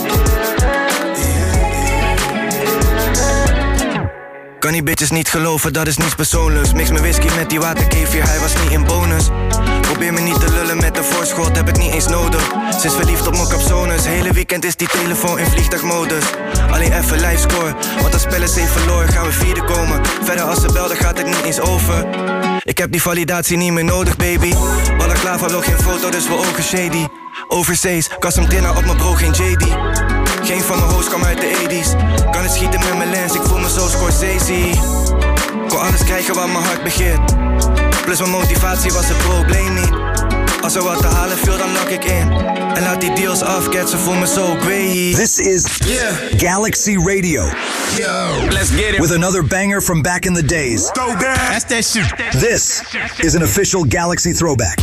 Kan die bitches niet geloven, dat is niets persoonlijks. Mix mijn whisky met die waterkeefje, hij was niet in bonus. Probeer me niet te lullen met een voorschot, heb ik niet eens nodig. Ze is verliefd op mijn capsones, hele weekend is die telefoon in vliegtuigmodus. Alleen even livescore, want als spellen ze verloor, gaan we vierde komen. Verder als ze belden gaat het niet eens over. Ik heb die validatie niet meer nodig, baby. Balaclava wil geen foto, dus we ogen shady. Overseas, custom dinner op mijn bro, geen JD. Geen van mijn hoes kwam uit de 80's. Kan het schieten met mijn lens, ik voel me zo Scorsese. Kon alles krijgen wat mijn hart begeert. Plus mijn motivatie was het probleem niet. Als er wat te halen viel, dan lak ik in. En laat die deals afketsen, voel me zo great. This is Galaxy Radio. Yo, let's get it. With another banger from back in the days. Go down. That's that shit. This is an official Galaxy throwback.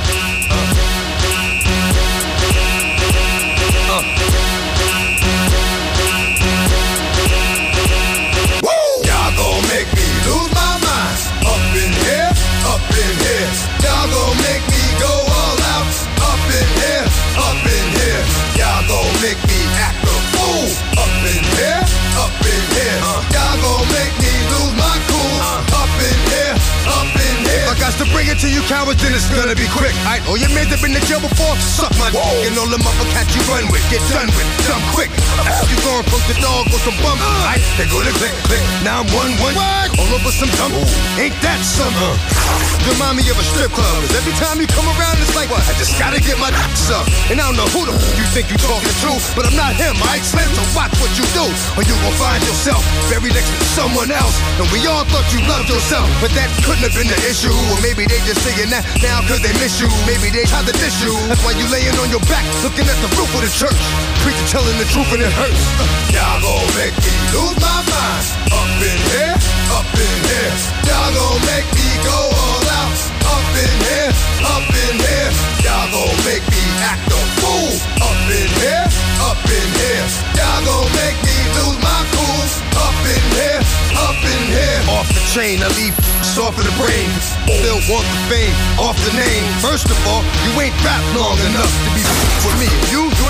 Y'all gon' make me lose my mind. Up in here, up in here. Y'all gon' make me go all out. Up in here, up in here. Y'all gon' make me act a fool. Up in here, up in here. Y'all gon' make me lose my cool. Up in here, up in here. If I got to bring it to you cowards, then it's gonna be quick. Aight, all your men have been to jail before, suck my dick. And all the motherfuckers you run with, get done with, dumb quick. You gon' poke the dog or some bum. Aight, they go to click, click. Now I'm 1-1. All over some dumb. Ain't that something? Remind me of a strip club. 'Cause every time you come around, it's like, what? I just gotta get my dicks up. And I don't know who the f you think you talking to, but I'm not him, aight? Slim, so watch what you do, or you gon' find yourself buried next to someone else. And we all thought you loved yourself, but that couldn't have been the issue. Or maybe they just saying that now 'cause they miss you. Maybe they tried to diss you. That's why you laying on your back, looking at the roof of the church. Preacher telling the truth and it hurts. Y'all gon' make me lose my mind. Up in here, up in here. Y'all gon' make me go all out. Up in here, up in here. Y'all gon' make me act a fool. Up in here, up in here. Y'all gon' make me lose my cool. Up in here, up in here. Off the chain, I leave off of the brain. Still want the fame, off the name. First of all, you ain't rap long enough to be with me. You ain't strong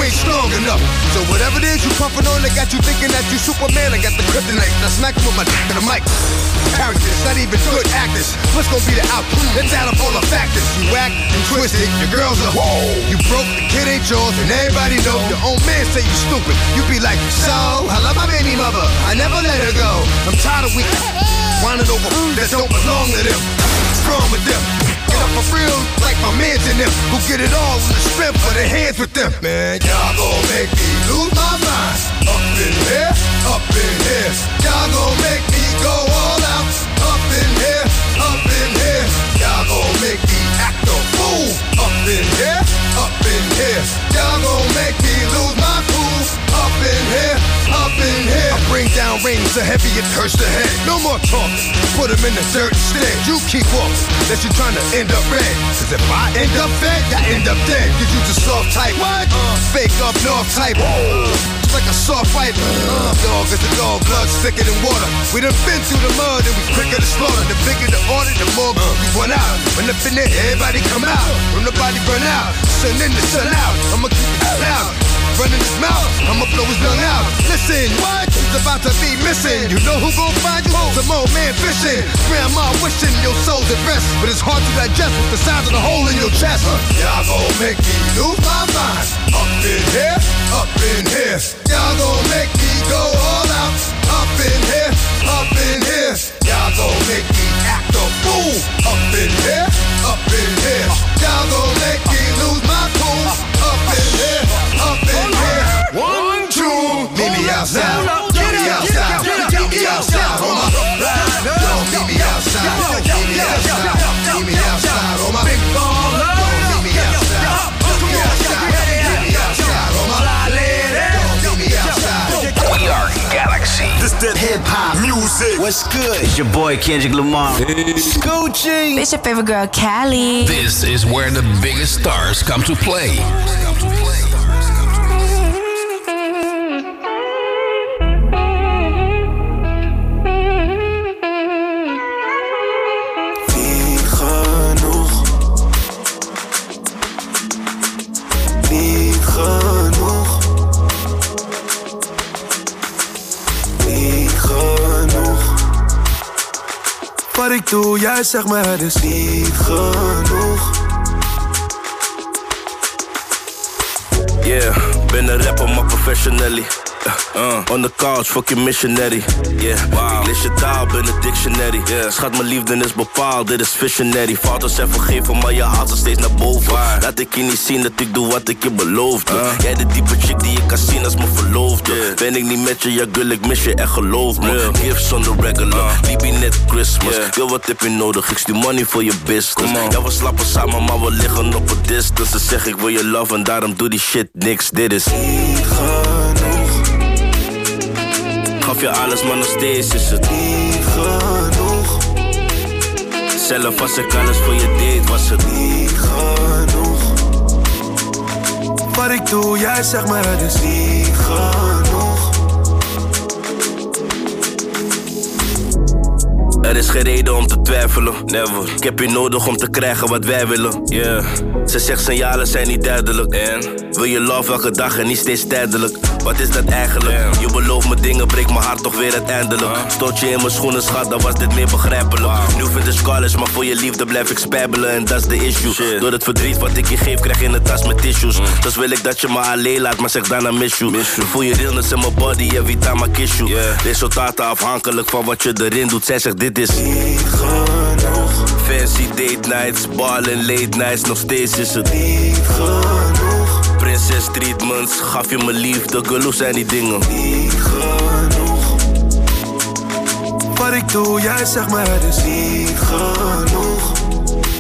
long enough. So whatever it is you puffin' on, they got you thinking that you Superman. I got the kryptonite, I smack him with my dick to the mic. Characters, not even good actors. What's gonna be the outcome? Let's add up all the factors. You whack and twisted, your girls are whoa. You broke, the kid ain't yours, and everybody know. Your own man say you stupid. You be like, so, I love my baby mother, I never let her go. I'm tired of weak whining over that don't belong to them. Strong with them. Get up for real, like my mans in them, who get it all with the strength for their hands with them. Man, y'all gon' make me lose my mind. Up in here, up in here. Y'all gon' make me go all out. Up in here, up in here. Y'all gon' make me act a fool. Up in here, up in here. Y'all gon' make me lose my cool. Up in here, up in here. I bring down rings so heavy it hurts the head. No more talking, put them in the dirt instead. You keep walking, unless you're trying to end up red. Cause if I end up fed, I end up dead. Cause you just soft type. What? Fake up north type. Just like a soft fight. Dog is a dog, blood thicker than water. We done been through the mud and we quicker to slaughter. The bigger the order, the more we run out. When up in there, everybody come out. When the body burn out, sun in the sun out. I'ma keep it loud. Running his mouth, I'ma blow his lung out. Listen, what is about to be missing? You know who gon' find you? Some old man fishing. Grandma wishing your soul's at rest, but it's hard to digest with the size of the hole in your chest. Y'all gon' make me lose my mind. Up in here, up in here. Y'all gon' make me go all out. Up in here, up in here. Y'all gon' make me act a fool. Up in here, up in here. Y'all gon' make me lose my cool. Up in here, up in here. 1, 2, meet me outside. Meet me outside. Meet me outside on my ride. Meet me outside. Meet me outside. Meet me outside on my big ball. Meet me outside. Meet me outside. Meet me outside on my lady. Meet me outside. We are Galaxy. This that hip hop music. What's good? It's your boy Kendrick Lamar. Scoochie. It's your favorite girl, Callie. This is where the biggest stars come to play. Wat ik doe, jij zegt me het is niet genoeg. Yeah, ben een rapper maar professionally. On the couch, fucking missionary. Yeah, wow. Ik lees je taal, ben een dictionary. Yeah. Schat, mijn liefde is bepaald, dit is visionary. Fouten zijn vergeven, maar je haalt ze steeds naar boven. Laat ik je niet zien dat ik doe wat ik je beloofde. Jij de diepe chick die je kan zien als mijn verloofde. Ben ik niet met je, ja girl, ik mis je, echt geloof me. Gifts on the regular, liefie net Christmas. Girl, wat heb je nodig? Ik stuur money voor je business. Ja, we slapen samen, maar we liggen op een distance. Dan zeg ik wil je love en daarom doe die shit niks. Dit is niet genoeg. Gaf je alles, maar nog steeds is het niet genoeg. Zelf als ik alles voor je deed, was het niet genoeg. Wat ik doe, jij zegt me het is niet genoeg. Er is geen reden om te twijfelen, never. Ik heb je nodig om te krijgen wat wij willen, yeah. Ze zegt signalen zijn niet duidelijk. En wil je love elke dag en niet steeds tijdelijk. Wat is dat eigenlijk? Je belooft me dingen, breekt mijn hart toch weer uiteindelijk. Stoot je in mijn schoenen, schat, dan was dit meer begrijpelijk. Nu vind ik college, maar voor je liefde blijf ik spijbelen. En dat is de issue. Door het verdriet wat ik je geef, krijg je een tas met tissues. Dus wil ik dat je me alleen laat, maar zeg daarna miss you. Voel je realness in mijn body, every time I kiss you. Resultaten afhankelijk van wat je erin doet. Zij zegt dit is niet genoeg. Fancy date nights, ballen late nights, nog steeds is het niet genoeg. Princess treatments, gaf je me liefde, girl, hoe zijn die dingen? Niet genoeg. Wat ik doe, jij zegt me het is niet genoeg.